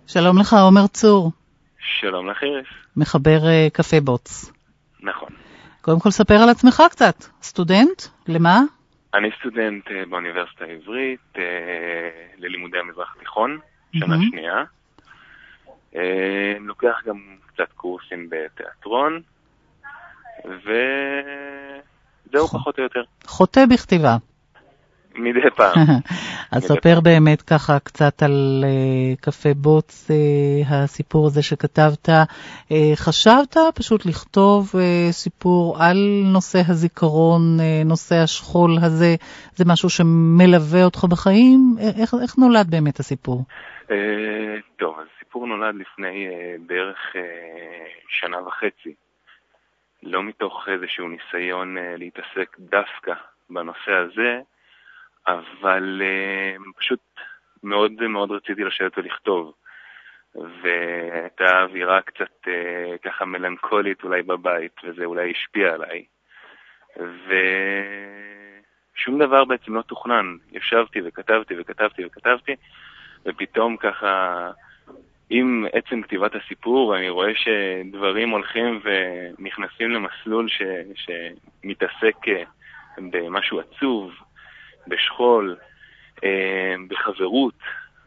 שלום לך, עומר צור. שלום לך, איריס. מחבר קפה בוץ. נכון. קודם כל ספר על עצמך קצת. סטודנט? למה? אני סטודנט באוניברסיטה העברית ללימודי המזרח התיכון, שנה שנייה. לוקח גם קצת קורסים בתיאטרון, וזהו פחות או יותר. חוטא בכתיבה. מדי פעם. אז ספר באמת ככה קצת על קפה בוץ, הסיפור הזה שכתבת. חשבת פשוט לכתוב סיפור על נושא הזיכרון, נושא השכול הזה? זה משהו שמלווה אותך בחיים? איך נולד באמת הסיפור? טוב, אז הסיפור נולד לפני בערך שנה וחצי. לא מתוך איזשהו ניסיון להתעסק דווקא בנושא הזה, אבל פשוט מאוד מאוד רציתי לשבת ולכתוב, והייתה אווירה קצת ככה מלנכולית אולי בבית, וזה אולי השפיע עליי, ושום דבר בעצם לא תוכנן. ישבתי וכתבתי וכתבתי וכתבתי, ופתאום ככה עם עצם כתיבת הסיפור אני רואה שדברים הולכים ונכנסים למסלול שמתעסק במשהו עצוב, בשכול, בחברות,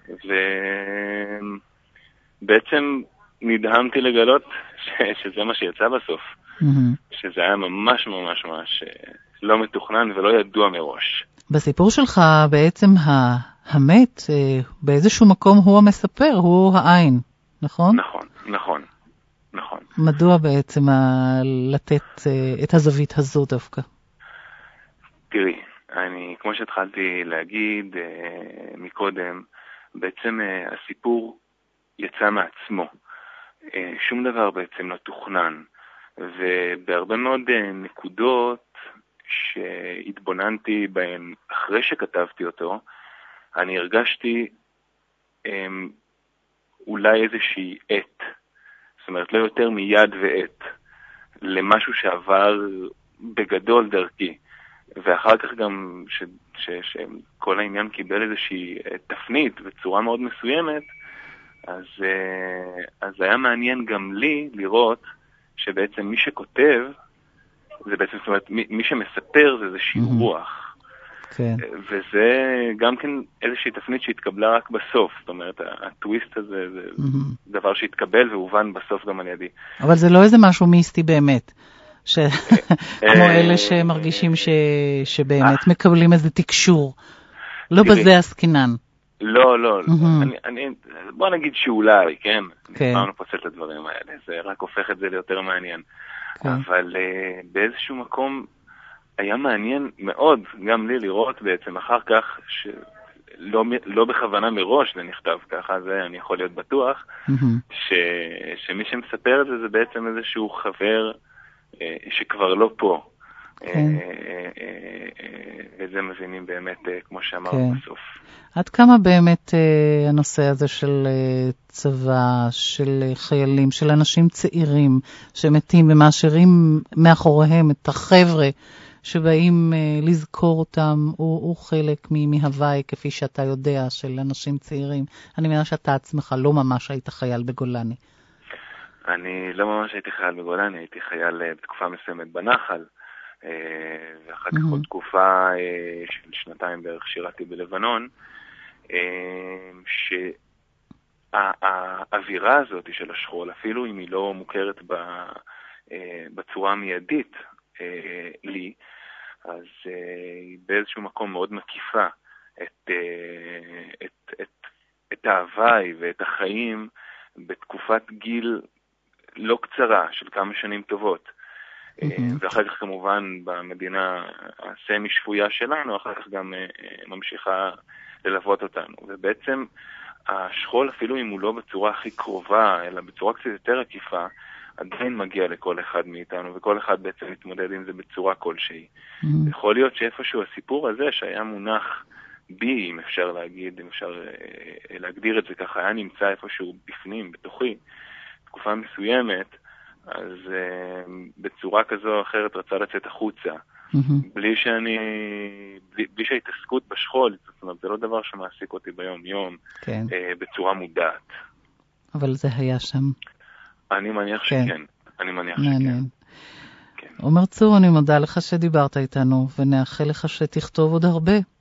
ובעצם נדהמתי לגלות שזה מה שיצא בסוף, שזה היה ממש ממש ממש לא מתוכנן ולא ידוע מראש. בסיפור שלך בעצם המת באיזשהו מקום הוא המספר, הוא העין, נכון? נכון, נכון, נכון. מדוע בעצם לתת את הזווית הזו דווקא? תראי, כמו שהתחלתי להגיד מקודם, בעצם הסיפור יצא מעצמו. שום דבר בעצם לא תוכנן. ובהרבה מאוד נקודות שהתבוננתי בהן אחרי שכתבתי אותו, אני הרגשתי אולי איזושהי עת. זאת אומרת, לא יותר מיד ועת, למשהו שעבר בגדול דרכי. ואחר כך גם שכל העניין קיבל איזושהי תפנית בצורה מאוד מסוימת, אז היה מעניין גם לי לראות שבעצם מי שכותב, זה בעצם, זאת אומרת, מי שמספר זה איזושהי רוח. כן. וזה גם כן איזושהי תפנית שהתקבלה רק בסוף. זאת אומרת, הטוויסט הזה זה דבר שהתקבל והובן בסוף גם על ידי. אבל זה לא איזה משהו מיסטי באמת. כמו אלה שמרגישים שבאמת מקבלים איזה תקשור. לא בזה עסקינן. לא, לא. בוא נגיד שאולי, כן? פעם נפוצל את הדברים האלה. זה רק הופך את זה ליותר מעניין. אבל באיזשהו מקום היה מעניין מאוד גם לי לראות בעצם אחר כך שלא בכוונה מראש זה נכתב ככה, זה אני יכול להיות בטוח, שמי שמספר את זה זה בעצם איזשהו חבר שכבר לא פה. וזה מבינים באמת, כמו שאמרנו בסוף. עד כמה באמת הנושא הזה של צבא, של חיילים, של אנשים צעירים שמתים ומאשרים מאחוריהם את החבר'ה שבאים לזכור אותם, הוא חלק מהוואי, כפי שאתה יודע, של אנשים צעירים. אני מבינה שאתה עצמך לא ממש היית חייל בגולני. אני לא ממש הייתי חייל בגולני, הייתי חייל בתקופה מסוימת בנחל, ואחר כך עוד תקופה של שנתיים בערך שירתי בלבנון, שהאווירה הזאת של השכול, אפילו אם היא לא מוכרת בצורה המיידית לי, אז היא באיזשהו מקום מאוד מקיפה את ההוואי ואת החיים בתקופת גיל לא קצרה של כמה שנים טובות. ואחר כך כמובן במדינה הסמי שפויה שלנו, אחר כך גם ממשיכה ללוות אותנו. ובעצם השכול, אפילו אם הוא לא בצורה הכי קרובה, אלא בצורה קצת יותר עקיפה, עדיין מגיע לכל אחד מאיתנו, וכל אחד בעצם מתמודד עם זה בצורה כלשהי. יכול להיות שאיפשהו הסיפור הזה שהיה מונח בי, אם אפשר להגיד, אם אפשר להגדיר את זה ככה, היה נמצא איפשהו בפנים, בתוכי, תקופה מסוימת, אז בצורה כזו או אחרת רצה לצאת החוצה, בלי שההתעסקות בשכול, זאת אומרת, זה לא דבר שמעסיק אותי ביום יום, בצורה מודעת. אבל זה היה שם. אני מניח שכן. אני מניח מעניין. שכן. עומר צור, אני מודה לך שדיברת איתנו, ונאחל לך שתכתוב עוד הרבה.